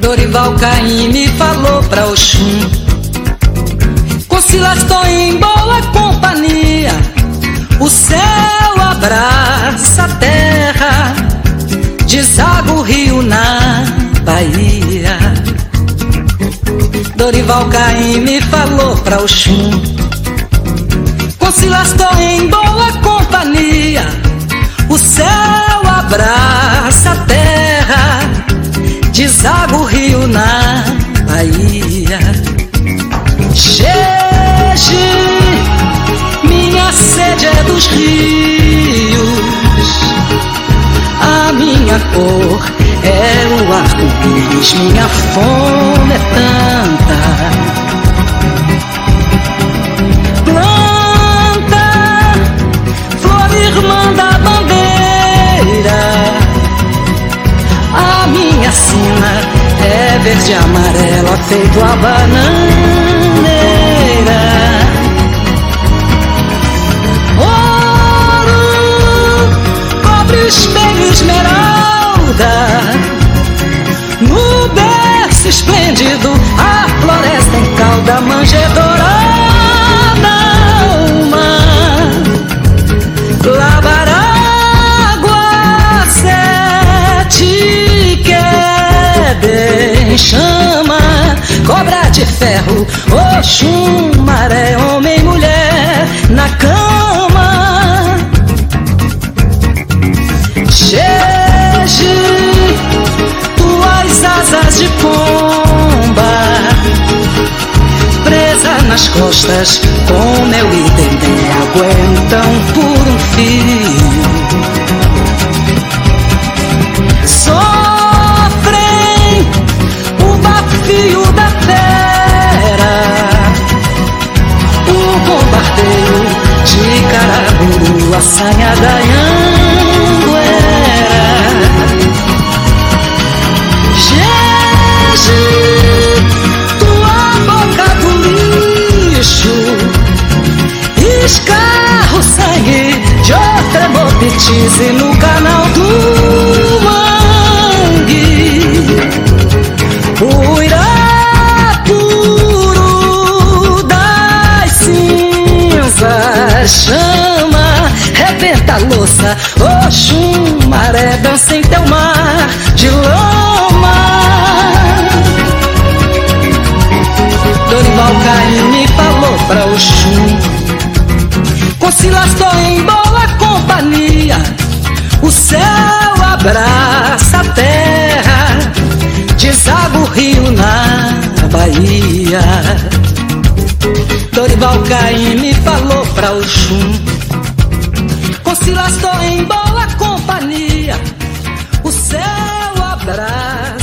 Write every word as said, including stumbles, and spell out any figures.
Dorival Caymmi me falou pra Oxum: com Silas tô em boa companhia, o céu abraça a terra, deságua o rio na Bahia. Dorival Caymmi me falou pra Oxum: com Silas tô em boa companhia, o céu abraça a terra, deságua o rio na Bahia. Xexe, minha sede é dos rios, a minha cor é o arco-íris, minha fome é tanta. Planta, flor irmã da bandeira, a minha sina é verde e amarela, feito a bananeira. Ouro, cobre o espelho esmeralda, no berço esplêndido a floresta em cauda, manjedourada, uma lavar água, sete quebem chama, cobra de ferro, Oxum, maré, homem e mulher na cama. Xexe, tuas asas de pomba, presa nas costas com mel e dendê, aguentam por um fio. Sofrem o bafio da fera, o bombardeio de Caraburu, a sanha da Anhanguera. Xexe, tua boca do lixo escarra o sangue de outra hemoptise no canal do mangue. O Irapuru das cinzas chama, rebenta a louça, Oxum, maré, dança em teu mar de lama. Dorival Caymmi falou pra Oxum: com Silas tô em boa companhia, o céu abraça a terra, deságua o rio na Bahia. Dorival Caymmi falou pra Oxum: com Silas tô em boa companhia, o céu abraça